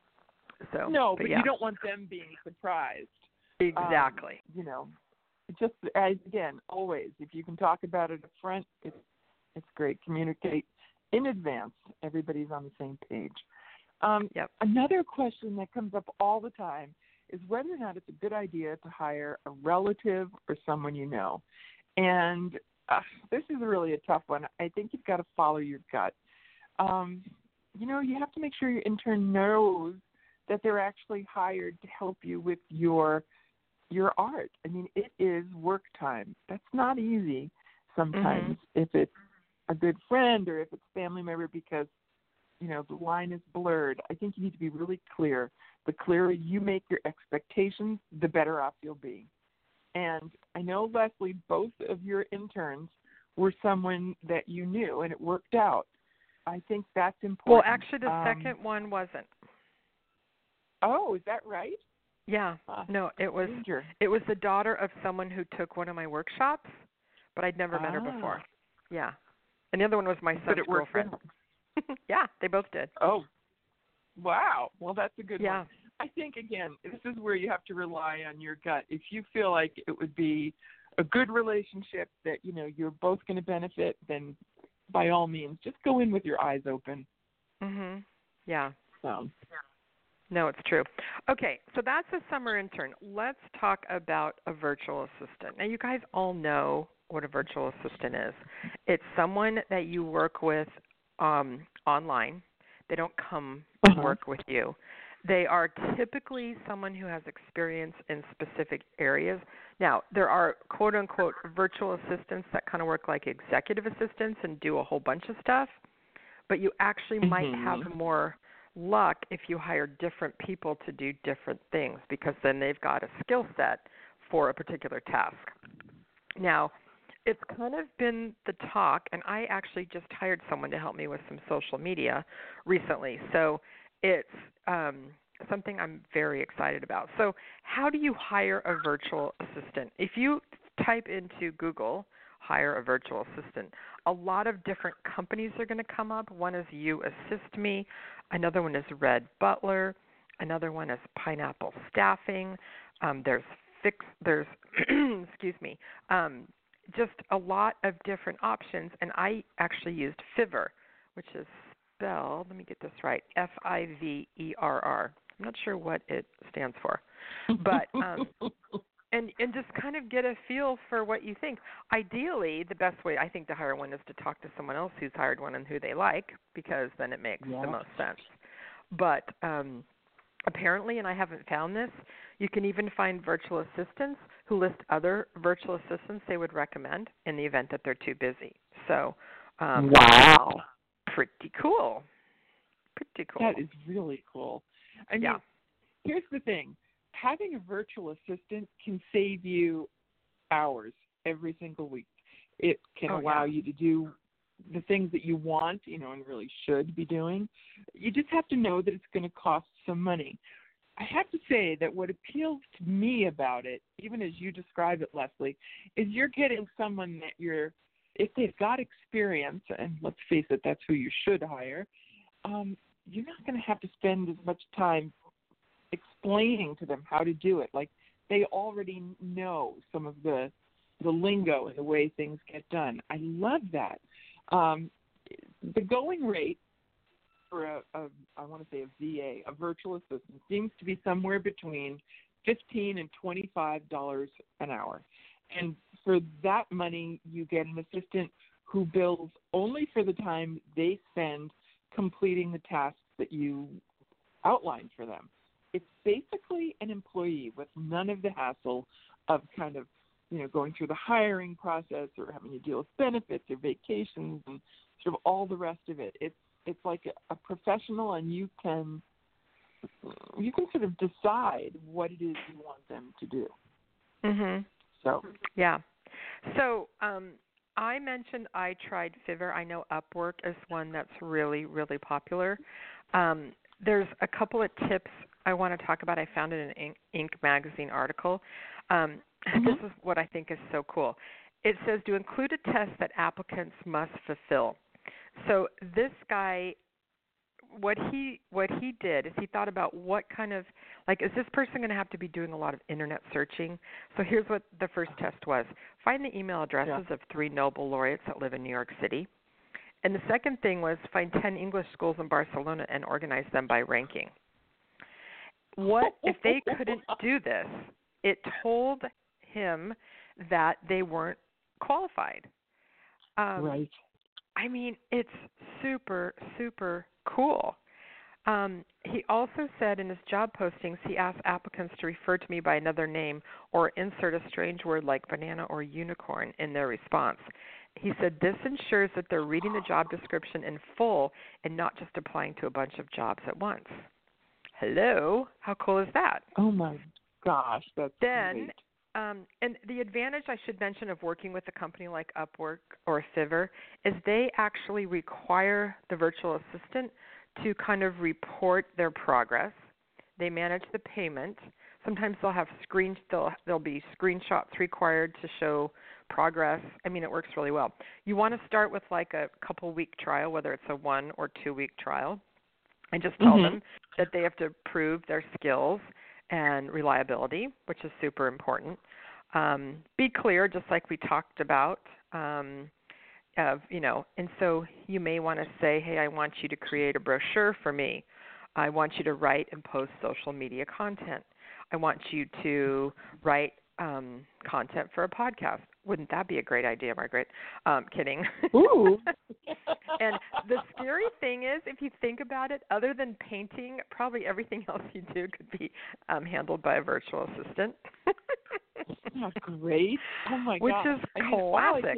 So, no, but, but yeah. you don't want them being surprised. Exactly. Um, you know, just as, again, always, if you can talk about it up front, it's, it's great. Communicate in advance. Everybody's on the same page. Um, yep. Another question that comes up all the time is whether or not it's a good idea to hire a relative or someone you know. And uh, this is really a tough one. I think you've got to follow your gut. Um, you know, you have to make sure your intern knows that they're actually hired to help you with your your art. I mean, it is work time. That's not easy sometimes mm-hmm. if it's a good friend or if it's a family member, because, you know, the line is blurred. I think you need to be really clear. The clearer you make your expectations, the better off you'll be. And I know, Leslie, both of your interns were someone that you knew, and it worked out. I think that's important. Well, actually, the um, second one wasn't. Oh, is that right? Yeah. Uh, no, it was danger. it was the daughter of someone who took one of my workshops, but I'd never ah. met her before. Yeah. And the other one was my son's but it worked girlfriend. out. Yeah, they both did. Oh, wow. Well, that's a good yeah. one. I think, again, this is where you have to rely on your gut. If you feel like it would be a good relationship that, you know, you're both going to benefit, then by all means, just go in with your eyes open. Mhm. Yeah. So. No, it's true. Okay, so that's a summer intern. Let's talk about a virtual assistant. Now, you guys all know what a virtual assistant is. It's someone that you work with um, online. They don't come uh-huh. and work with you. They are typically someone who has experience in specific areas. Now, there are quote-unquote virtual assistants that kind of work like executive assistants and do a whole bunch of stuff, but you actually mm-hmm. might have more luck if you hire different people to do different things, because then they've got a skill set for a particular task. Now, it's kind of been the talk, and I actually just hired someone to help me with some social media recently. So it's um, something I'm very excited about. So how do you hire a virtual assistant? If you type into Google, hire a virtual assistant, a lot of different companies are going to come up. One is You Assist Me. Another one is Red Butler. Another one is Pineapple Staffing. Um, there's Fix. There's excuse me. Um, just a lot of different options. And I actually used Fiverr, which is spelled. Let me get this right. F I V E R R. I'm not sure what it stands for, but um, and and just kind of get a feel for what you think. Ideally, the best way I think to hire one is to talk to someone else who's hired one and who they like, because then it makes yeah. the most sense. But um, apparently, and I haven't found this, you can even find virtual assistants who list other virtual assistants they would recommend in the event that they're too busy. So, um, wow, pretty cool. Pretty cool. That is really cool. I mean, yeah. Here's the thing. Having a virtual assistant can save you hours every single week. It can oh, allow yeah. you to do the things that you want, you know, and really should be doing. You just have to know that it's going to cost some money. I have to say that what appeals to me about it, even as you describe it, Leslie, is you're getting someone that you're, if they've got experience, and let's face it, that's who you should hire, um, you're not going to have to spend as much time explaining to them how to do it. Like, they already know some of the the lingo and the way things get done. I love that. Um, the going rate for a, a, I want to say a V A, a virtual assistant, seems to be somewhere between fifteen and twenty-five dollars an hour. And for that money, you get an assistant who bills only for the time they spend completing the tasks that you outlined for them. It's basically an employee with none of the hassle of kind of, you know, going through the hiring process or having to deal with benefits or vacations and sort of all the rest of it. It's it's like a, a professional, and you can you can sort of decide what it is you want them to do. Mhm. So yeah. So um, I mentioned I tried Fiverr. I know Upwork is one that's really, really popular. Um, there's a couple of tips I want to talk about. I found in an Inc magazine article. Um, mm-hmm. This is what I think is so cool. It says to include a test that applicants must fulfill. So this guy, what he what he did is he thought about what kind of, like, is this person going to have to be doing a lot of internet searching? So here's what the first test was. Find the email addresses yeah. of three Nobel laureates that live in New York City. And the second thing was find ten English schools in Barcelona and organize them by ranking. What if they couldn't do this? It told him that they weren't qualified. Um, right. I mean, it's super, super cool. Um, he also said in his job postings, he asked applicants to refer to me by another name or insert a strange word like banana or unicorn in their response. He said this ensures that they're reading the job description in full and not just applying to a bunch of jobs at once. Hello? How cool is that? Oh, my gosh, that's Then, great. Um, and the advantage I should mention of working with a company like Upwork or Fiverr is they actually require the virtual assistant to kind of report their progress. They manage the payment. Sometimes they'll have screen, they'll, there'll be screenshots required to show progress. I mean, it works really well. You want to start with like a couple week trial, whether it's a one or two week trial, and just tell mm-hmm. them that they have to prove their skills and reliability, which is super important. Um, be clear, just like we talked about, um, of, you know, and so you may want to say, hey, I want you to create a brochure for me. I want you to write and post social media content. I want you to write um, content for a podcast. Wouldn't that be a great idea, Margaret? Um, kidding. Ooh. And the scary thing is, if you think about it, other than painting, probably everything else you do could be um, handled by a virtual assistant. That's great. Oh, my Which gosh. is I mean, classic.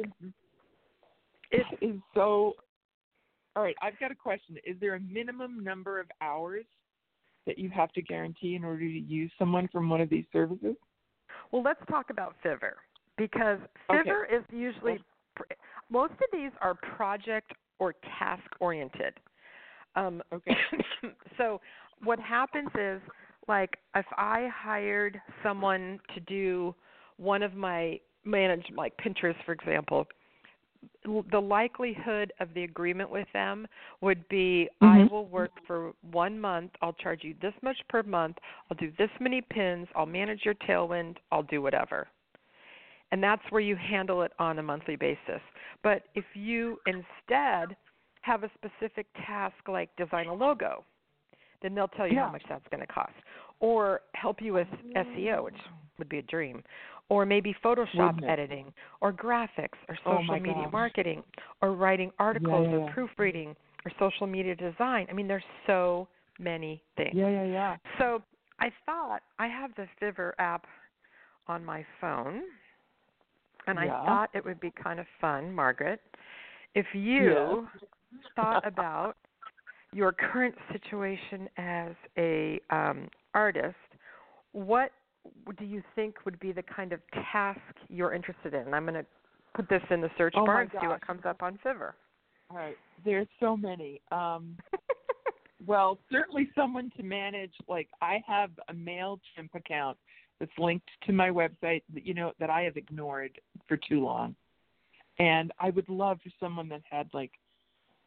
It is so. All right, I've got a question. Is there a minimum number of hours that you have to guarantee in order to use someone from one of these services? Well, let's talk about Fiverr, because Fiverr okay. is usually, most of these are project or task oriented. Um, okay. So what happens is, like, if I hired someone to do one of my manage, like Pinterest, for example, the likelihood of the agreement with them would be, mm-hmm. I will work for one month. I'll charge you this much per month. I'll do this many pins. I'll manage your Tailwind. I'll do whatever. And that's where you handle it on a monthly basis. But if you instead have a specific task like design a logo, then they'll tell you yeah. how much that's going to cost. Or help you with S E O, which would be a dream. Or maybe Photoshop editing, or graphics, or oh social media gosh. marketing, or writing articles, yeah, yeah, or proofreading, or social media design. I mean, there's so many things. Yeah, yeah, yeah. So I thought, I have the Fiverr app on my phone, and yeah. I thought it would be kind of fun, Margaret, if you yes. thought about your current situation as a um, artist. What do you think would be the kind of task you're interested in? And I'm going to put this in the search oh bar my and gosh. see what comes up on Fiverr. All right. There's so many. Um, well, certainly someone to manage, like I have a MailChimp account that's linked to my website that, you know, that I have ignored for too long. And I would love for someone that had like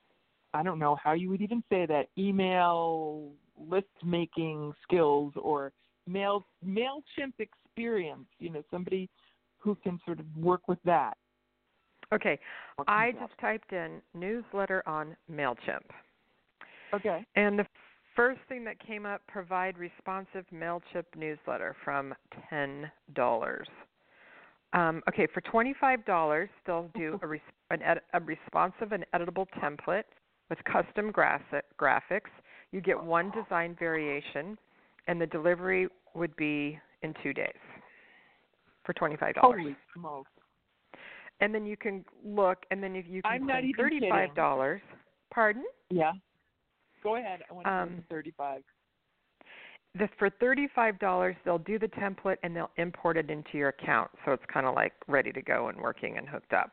I don't know how you would even say that, email list making skills or Mail MailChimp experience, you know, somebody who can sort of work with that. Okay, I just typed in newsletter on MailChimp. Okay. And the first thing that came up, provide responsive MailChimp newsletter from ten dollars. Um, okay, for twenty-five dollars, they'll do a, res- an ed- a responsive and editable template with custom graphic- graphics. You get one design variation, and the delivery would be in two days for twenty-five dollars. Holy smokes. And then you can look, and then if you can I'm not spend even thirty-five dollars. kidding. Pardon? Yeah. Go ahead. I want to Um, um, thirty-five. The, for thirty-five dollars, they'll do the template and they'll import it into your account, so it's kind of like ready to go and working and hooked up.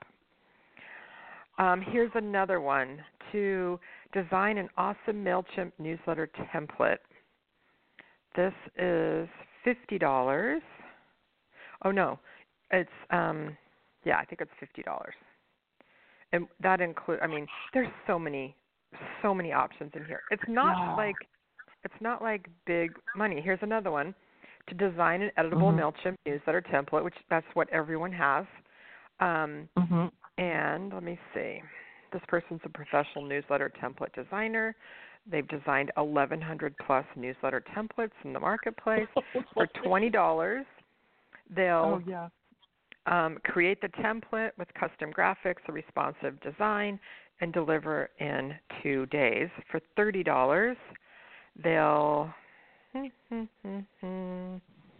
Um, here's another one, to design an awesome MailChimp newsletter template. This is fifty dollars. Oh, no, it's, um, yeah, I think it's fifty dollars. And that includes, I mean, there's so many, so many options in here. It's not Wow. like, it's not like big money. Here's another one, to design an editable mm-hmm. MailChimp newsletter template, which that's what everyone has. Um, Mm-hmm. and let me see. This person's a professional newsletter template designer. They've designed eleven hundred plus newsletter templates in the marketplace. For twenty dollars, they'll Oh, yeah. um, create the template with custom graphics, a responsive design, and deliver in two days. For thirty dollars, they'll I don't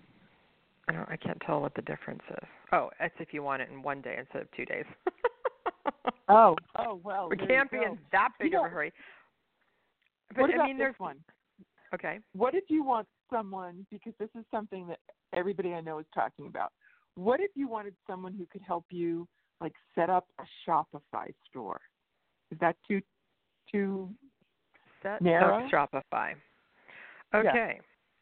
I can't tell what the difference is. Oh, that's if you want it in one day instead of two days. Oh, oh, well. We there can't you be go. in that big You of know, a hurry. But what about I mean, this there's one? okay. What if you want someone, because this is something that everybody I know is talking about, what if you wanted someone who could help you, like, set up a Shopify store? Is that too too Set narrow? up Shopify. Okay.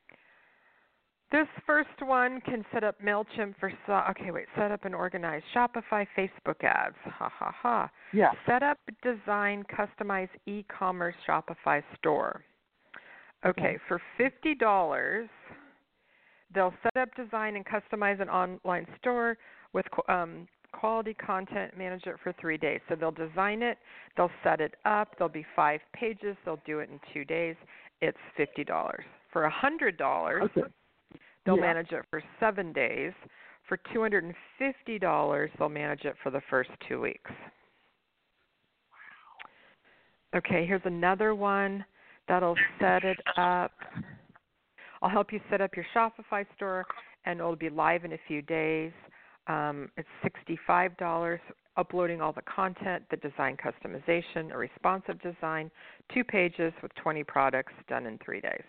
This first one can set up MailChimp for, so- okay, wait, set up and organize Shopify Facebook ads. Ha, ha, ha. Yeah. Set up, design, customize e-commerce Shopify store. Okay, Okay. for fifty dollars, they'll set up, design, and customize an online store with um, quality content, manage it for three days. So they'll design it, they'll set it up, there'll be five pages, they'll do it in two days. It's fifty dollars. For one hundred dollars, Okay. they'll Yeah. manage it for seven days. For two hundred fifty dollars, they'll manage it for the first two weeks. Okay, here's another one that'll set it up. I'll help you set up your Shopify store, and it'll be live in a few days. Um, it's sixty-five dollars, uploading all the content, the design customization, a responsive design, two pages with twenty products done in three days.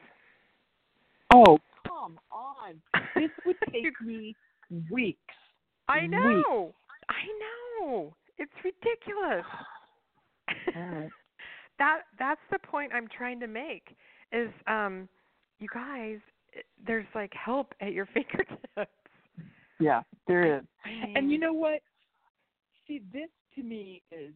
Oh, come on. This would take me weeks. I know. Weeks. I know. It's ridiculous. All right. that that's the point I'm trying to make is um you guys, there's like help at your fingertips. Yeah, there is. I mean, And you know what? See, this to me is,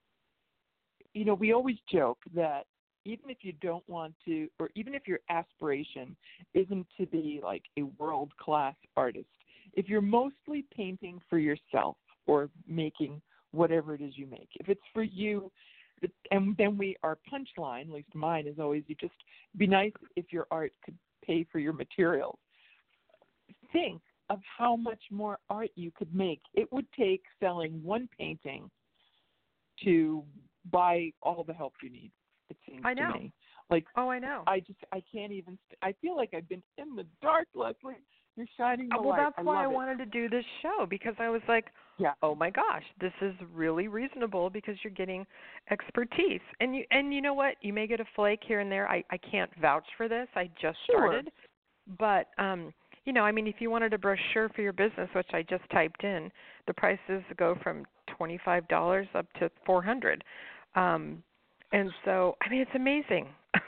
you know, we always joke that even if you don't want to, or even if your aspiration isn't to be like a world-class artist, if you're mostly painting for yourself or making whatever it is you make, if it's for you, and then we, our punchline, at least mine, is always, you just be nice if your art could pay for your materials. Think of how much more art you could make. It would take selling one painting to buy all the help you need, it seems I know. to me. Like, oh, I know. I just, I can't even, st- I feel like I've been in the dark, Leslie. You're shining the well, light. that's I why I love it. wanted to do this show, because I was like, Yeah. oh my gosh, this is really reasonable because you're getting expertise. And you and you know what? You may get a flake here and there. I, I can't vouch for this. I just Sure. started. But um, you know, I mean, if you wanted a brochure for your business, which I just typed in, the prices go from twenty-five dollars up to four hundred dollars. Um, and so, I mean, it's amazing.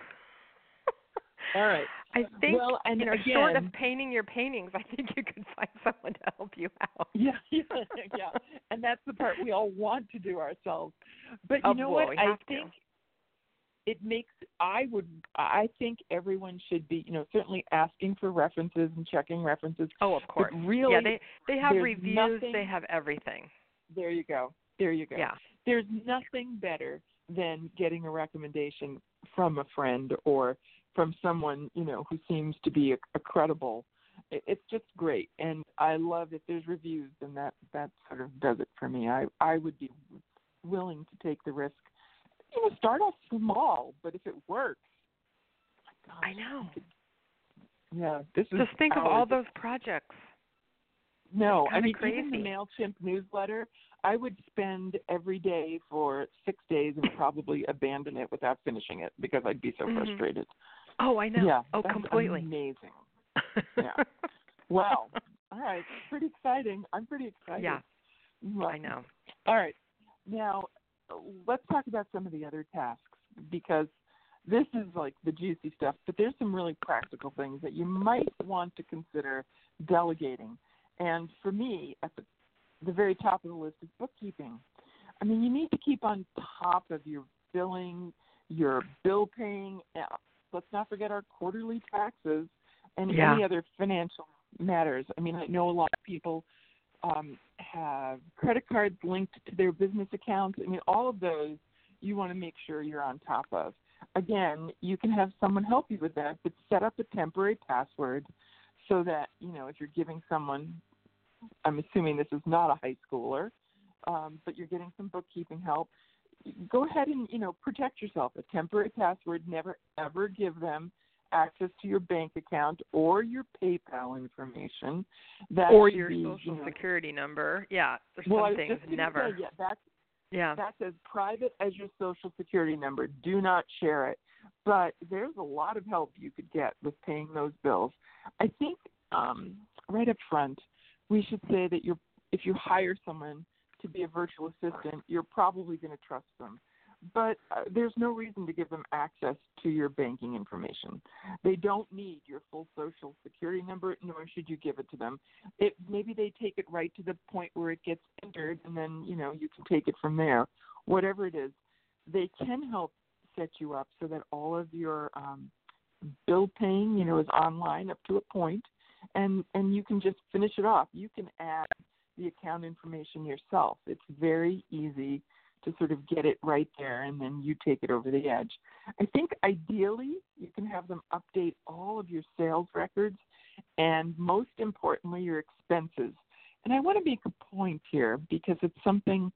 All right. I think, well, and you know, again, short of painting your paintings, I think you could find someone to help you out. Yeah, yeah, yeah. And that's the part we all want to do ourselves. But you Oh, know well, what? we I have to. think it makes, I would, I think everyone should be, you know, certainly asking for references and checking references. Oh, of course. But really, yeah, they, they have reviews. Nothing, they have everything. There you go. There you go. Yeah. There's nothing better than getting a recommendation from a friend or from someone, you know, who seems to be a, a credible. It, it's just great. And I love if there's reviews, and that, that sort of does it for me. I, I would be willing to take the risk. You know, start off small, but if it works, oh my gosh, I know. Could, yeah, this is just think ours. of all those projects. No, I mean, crazy. even the MailChimp newsletter, I would spend every day for six days and probably abandon it without finishing it because I'd be so mm-hmm. frustrated. Oh, I know. Yeah, oh, that's completely. Amazing. Yeah. Wow. All right. Pretty exciting. I'm pretty excited. Yeah. Well, I know. All right. Now, let's talk about some of the other tasks because this is like the juicy stuff, but there's some really practical things that you might want to consider delegating. And for me, at the, the very top of the list is bookkeeping. I mean, you need to keep on top of your billing, your bill paying. Let's not forget our quarterly taxes and yeah. any other financial matters. I mean, I know a lot of people um, have credit cards linked to their business accounts. I mean, all of those you want to make sure you're on top of. Again, you can have someone help you with that, but set up a temporary password so that, you know, if you're giving someone, I'm assuming this is not a high schooler, um, but you're getting some bookkeeping help, go ahead and, you know, protect yourself. A temporary password, never, ever give them access to your bank account or your PayPal information. That or your be, social you know, security number. Yeah, there's well, some things never. Say, yeah, that's, yeah. that's as private as your social security number. Do not share it. But there's a lot of help you could get with paying those bills. I think um, right up front, we should say that you're, if you hire someone to be a virtual assistant, you're probably going to trust them. But uh, there's no reason to give them access to your banking information. They don't need your full social security number, nor should you give it to them. It, maybe they take it right to the point where it gets entered, and then, you know, you can take it from there. Whatever it is, they can help set you up so that all of your um, bill paying, you know, is online up to a point, and, and you can just finish it off. You can add the account information yourself. It's very easy to sort of get it right there, and then you take it over the edge. I think ideally you can have them update all of your sales records and, most importantly, your expenses. And I want to make a point here because it's something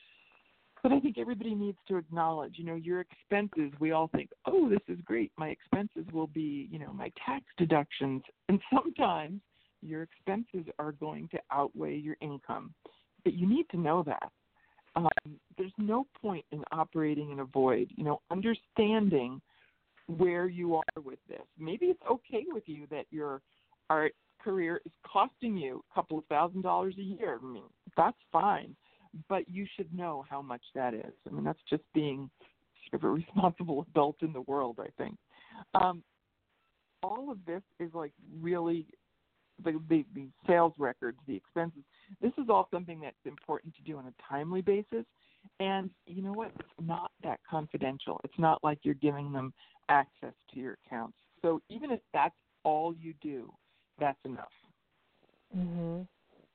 that I think everybody needs to acknowledge. You know, your expenses, we all think, oh, this is great. My expenses will be, you know, my tax deductions. And sometimes your expenses are going to outweigh your income. But you need to know that. Um, there's no point in operating in a void, you know, understanding where you are with this. Maybe it's okay with you that your art career is costing you a couple of thousand dollars a year. I mean, that's fine, but you should know how much that is. I mean, that's just being sort of a responsible adult in the world, I think. Um, all of this is like really the, the, the sales records, the expenses. This is all something that's important to do on a timely basis. And you know what? It's not that confidential. It's not like you're giving them access to your accounts. So even if that's all you do, that's enough. Mhm.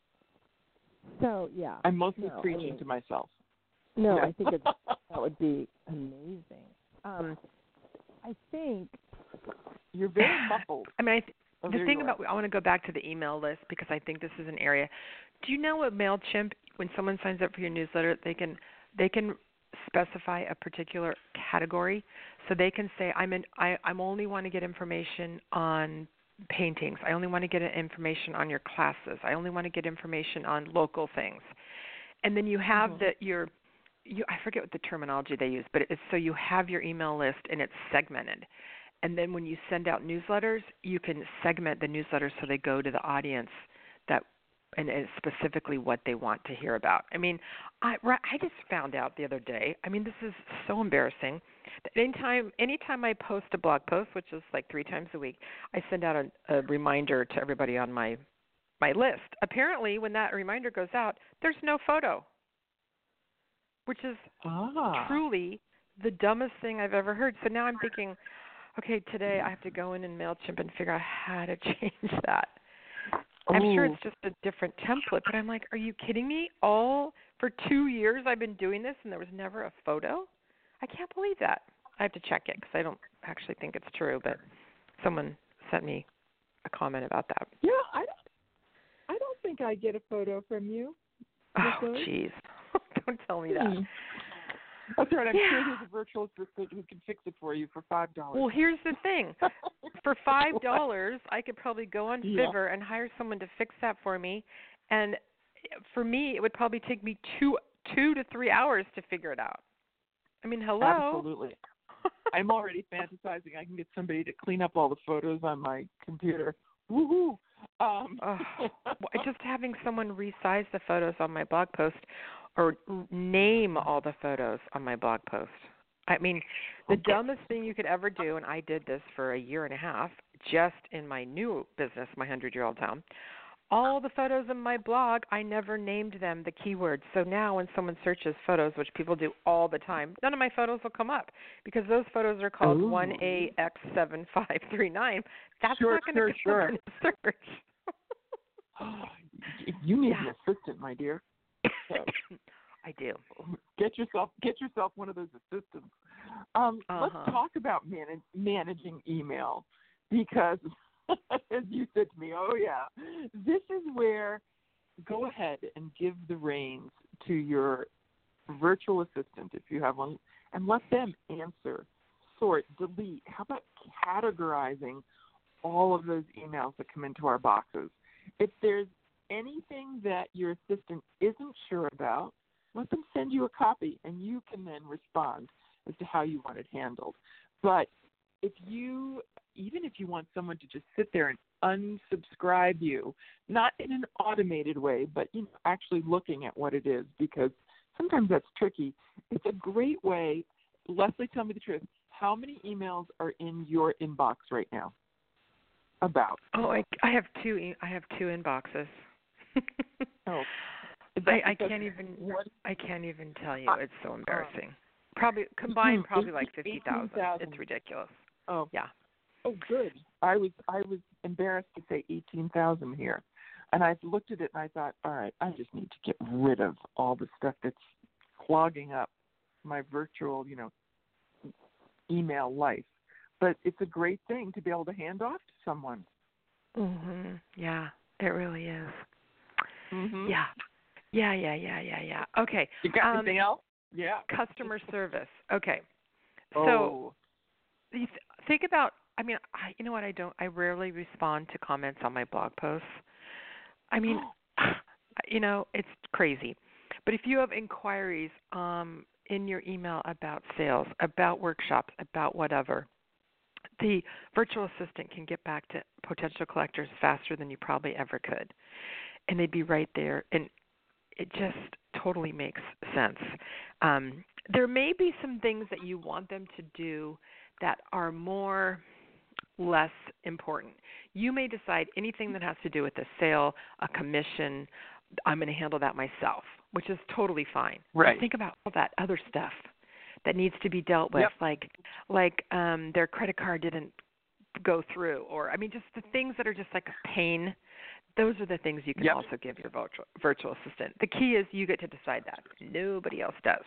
So, yeah. I'm mostly no, preaching I mean, to myself. No, yeah. I think it's, that would be amazing. Um, I think... You're very muffled. I mean, I th- oh, the thing about, I want to go back to the email list because I think this is an area. Do you know what MailChimp, when someone signs up for your newsletter, they can they can specify a particular category. So they can say, I'm in, I I'm only want to get information on paintings. I only want to get information on your classes. I only want to get information on local things. And then you have mm-hmm. the your you I forget what the terminology they use, but it's so you have your email list and it's segmented. And then when you send out newsletters, you can segment the newsletters so they go to the audience that and, and specifically what they want to hear about. I mean, I, I just found out the other day, I mean, this is so embarrassing. Anytime, anytime I post a blog post, which is like three times a week, I send out a, a reminder to everybody on my, my list. Apparently, when that reminder goes out, there's no photo, which is ah. truly the dumbest thing I've ever heard. So now I'm thinking, okay, today I have to go in and MailChimp and figure out how to change that. I'm sure Oh. it's just a different template, but I'm like, are you kidding me? All for two years I've been doing this and there was never a photo? I can't believe that. I have to check it because I don't actually think it's true, but someone sent me a comment about that. Yeah, I don't, I don't think I get a photo from you. Oh, jeez. Don't tell me that. Hmm. That's right. I'm Yeah. sure there's a virtual assistant who can fix it for you for five dollars. Well, here's the thing. For five dollars, I could probably go on Yeah. Fiverr and hire someone to fix that for me. And for me, it would probably take me two two to three hours to figure it out. I mean, hello. Absolutely. I'm already fantasizing I can get somebody to clean up all the photos on my computer. Woohoo! Um, uh, just having someone resize the photos on my blog post or name all the photos on my blog post. I mean, the Okay. dumbest thing you could ever do, and I did this for a year and a half just in my new business, my hundred-year-old town, all the photos in my blog, I never named them the keywords. So now when someone searches photos, which people do all the time, none of my photos will come up because those photos are called Ooh. one A X seven five three nine. That's Sure, not going to sure, come sure. up in a search. You need Yeah. an assistant, my dear. So I do. get yourself get yourself one of those assistants. Um, Uh-huh. Let's talk about manage, managing email because, as you said to me, oh yeah, this is where go ahead and give the reins to your virtual assistant if you have one, and let them answer, sort, delete. How about categorizing all of those emails that come into our boxes? If there's anything that your assistant isn't sure about, let them send you a copy, and you can then respond as to how you want it handled. But if you, even if you want someone to just sit there and unsubscribe you, not in an automated way, but you know, actually looking at what it is, because sometimes that's tricky. It's a great way. Leslie, tell me the truth. How many emails are in your inbox right now? About. Oh, I, I have two. e- I have two inboxes. Oh, I, I can't even. What? I can't even tell you. It's so embarrassing. Probably combined, probably like fifty thousand. It's ridiculous. Oh, yeah. Oh, good. I was I was embarrassed to say eighteen thousand here, and I looked at it and I thought, all right, I just need to get rid of all the stuff that's clogging up my virtual, you know, email life. But it's a great thing to be able to hand off to someone. Mhm. Yeah, it really is. Mm-hmm. Yeah. Yeah, yeah, yeah, yeah, yeah. Okay. You got um, anything else? Yeah. Customer service. Okay. So Oh. you th- think about. I mean, I, you know what? I don't. I rarely respond to comments on my blog posts. I mean, you know, it's crazy. But if you have inquiries um, in your email about sales, about workshops, about whatever, the virtual assistant can get back to potential collectors faster than you probably ever could. And they'd be right there. And it just totally makes sense. Um, there may be some things that you want them to do that are more less important. You may decide anything that has to do with a sale, a commission, I'm going to handle that myself, which is totally fine. Right. But think about all that other stuff that needs to be dealt with, Yep. like like um, their credit card didn't go through, or I mean, just the things that are just like a pain. Those are the things you can Yep. also give your virtual, virtual assistant. The key is you get to decide that. Nobody else does.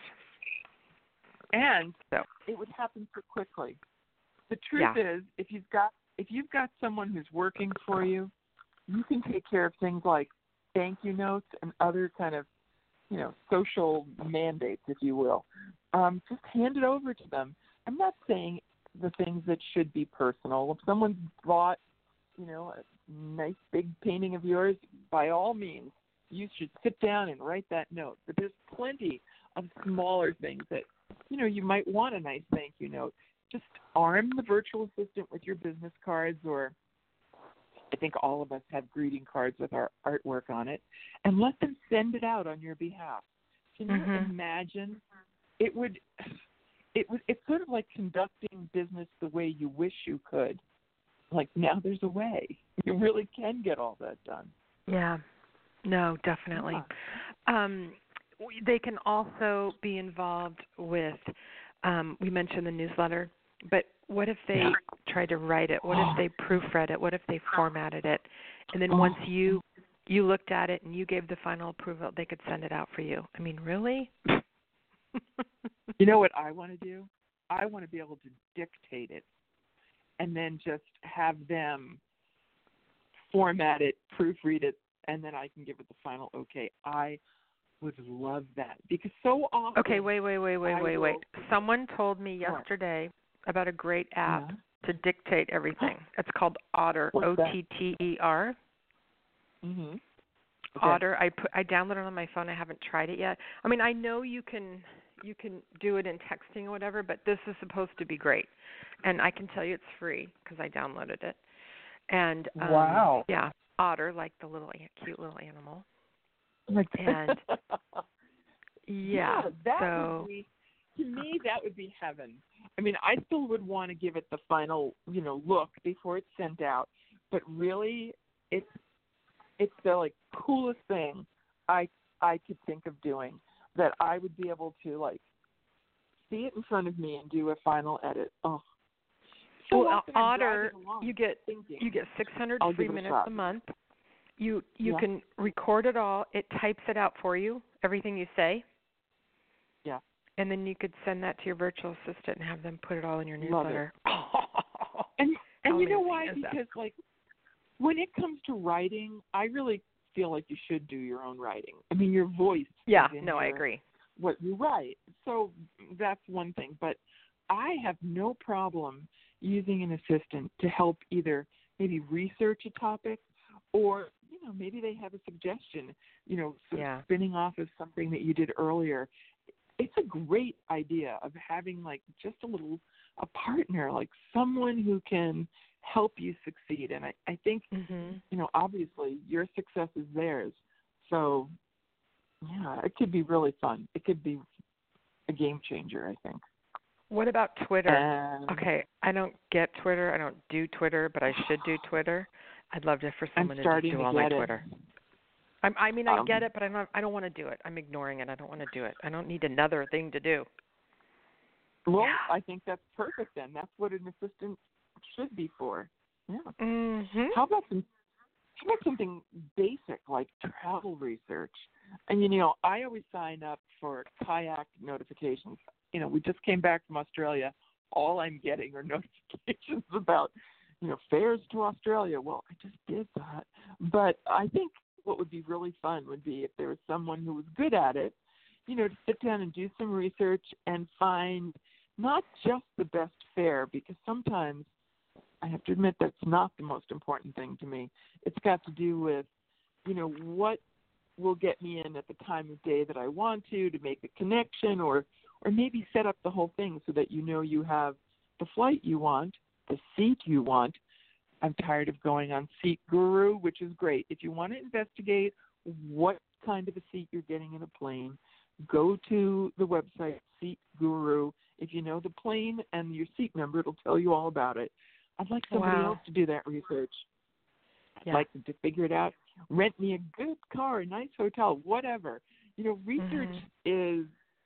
And So it would happen so quickly. The truth Yeah. is, if you've got if you've got someone who's working for you, you can take care of things like thank you notes and other kind of, you know, social mandates, if you will. Um, just hand it over to them. I'm not saying the things that should be personal. If someone bought, you know, a nice big painting of yours, by all means, you should sit down and write that note. But there's plenty of smaller things that, you know, you might want a nice thank you note. Just arm the virtual assistant with your business cards, or I think all of us have greeting cards with our artwork on it, and let them send it out on your behalf. Can you Mhm. imagine? It would, it would, it's sort of like conducting business the way you wish you could. Like now there's a way. You really can get all that done. Yeah. No, definitely. Um, w- they can also be involved with um, we mentioned the newsletter, but what if they tried to write it? What if they proofread it? What if they formatted it? And then once you you looked at it and you gave the final approval, they could send it out for you. I mean, really? You know what I want to do? I want to be able to dictate it and then just have them format it, proofread it, and then I can give it the final okay. I would love that because so often. Okay, wait, wait, wait, wait, I wait, will, wait. Someone told me yesterday about a great app yeah. to dictate everything. It's called Otter, What's O that? T T E R. Mhm. Okay. Otter. I put I downloaded it on my phone. I haven't tried it yet. I mean, I know you can you can do it in texting or whatever, but this is supposed to be great, and I can tell you it's free because I downloaded it. And um, Wow. yeah, Otter, like the little cute little animal. Like And yeah, yeah, that so would be, to me, that would be heaven. I mean, I still would want to give it the final, you know, look before it's sent out. But really, it's it's the like coolest thing I I could think of doing. That I would be able to like see it in front of me and do a final edit. Oh, so well, often I'm Otter, driving along you get thinking, you get six hundred I'll free give it a minutes shot. a month. You you Yeah. can record it all. It types it out for you, everything you say. Yeah. And then you could send that to your virtual assistant and have them put it all in your Love newsletter. And and How you know amazing why? is that? Because like when it comes to writing, I really feel like you should do your own writing. I mean, your voice. Yeah, is in no, I your- agree. What you write. So that's one thing. But I have no problem using an assistant to help either maybe research a topic or, you know, maybe they have a suggestion, you know, sort Yeah. of spinning off of something that you did earlier. It's a great idea of having like just a little, a partner, like someone who can help you succeed. And I, I think, Mm-hmm. you know, obviously your success is theirs. So, yeah, it could be really fun. It could be a game changer, I think. What about Twitter? And Okay, I don't get Twitter. I don't do Twitter, but I should do Twitter. I'd love to for I'm someone to just starting do to all my get it. Twitter. I'm, I mean, I Um, get it, but I don't. I don't want to do it. I'm ignoring it. I don't want to do it. I don't need another thing to do. Well, Yeah. I think that's perfect then. That's what an assistant should be for. Yeah. Mm-hmm. How about some how about something basic like travel research? And you know, I always sign up for kayak notifications. You know, we just came back from Australia. All I'm getting are notifications about, you know, fares to Australia. Well, I just did that. But I think what would be really fun would be if there was someone who was good at it, you know, to sit down and do some research and find not just the best fare, because sometimes I have to admit that's not the most important thing to me. It's got to do with, you know, what will get me in at the time of day that I want to, to make a connection, or or maybe set up the whole thing so that you know you have the flight you want, the seat you want. I'm tired of going on Seat Guru, which is great. If you want to investigate what kind of a seat you're getting in a plane, go to the website Seat Guru. If you know the plane and your seat number, it'll tell you all about it. I'd like somebody Wow. else to do that research. I'd Yeah. like them to figure it out. Rent me a good car, a nice hotel, whatever. You know, research Mhm. is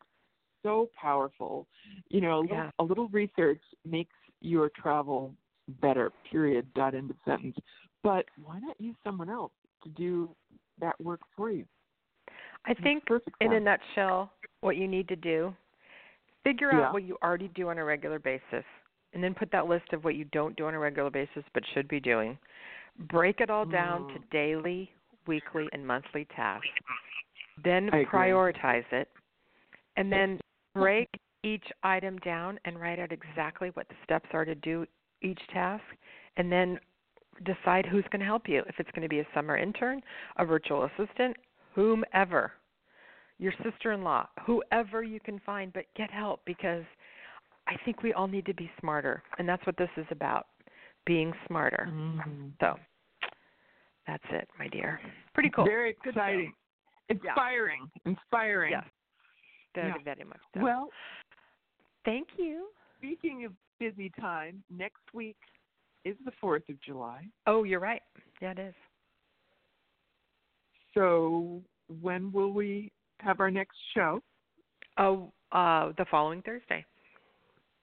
so powerful. You know, a little, Yeah. a little research makes your travel better, period, dot, end of sentence. But why not use someone else to do that work for you? I think, perfect in a sense. nutshell, what you need to do, figure Yeah. out what you already do on a regular basis, and then put that list of what you don't do on a regular basis but should be doing. Break it all down to Mm. daily, weekly, and monthly tasks. Then I agree. prioritize it, and then break each item down and write out exactly what the steps are to do each task, and then decide who's going to help you. If it's going to be a summer intern, a virtual assistant, whomever, your sister-in-law, whoever you can find, but get help, because I think we all need to be smarter, and that's what this is about, being smarter. Mm-hmm. So that's it, my dear. Pretty cool. Very Good exciting. Inspiring. Inspiring. Yes, very, Yeah. very much so. Well, thank you. speaking of busy time, next week is the fourth of July. Oh, you're right. Yeah, it is. So when will we have our next show? Oh, uh, the following Thursday.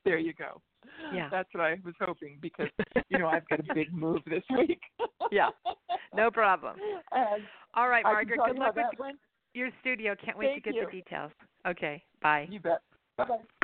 There you go. Yeah. That's what I was hoping because, you know, I've got a big move this week. Yeah. No problem. And all right, I Margaret. can Good tell luck you with that one. your studio. Can't wait Thank to get you. the details. Okay. Bye. You bet. Bye-bye.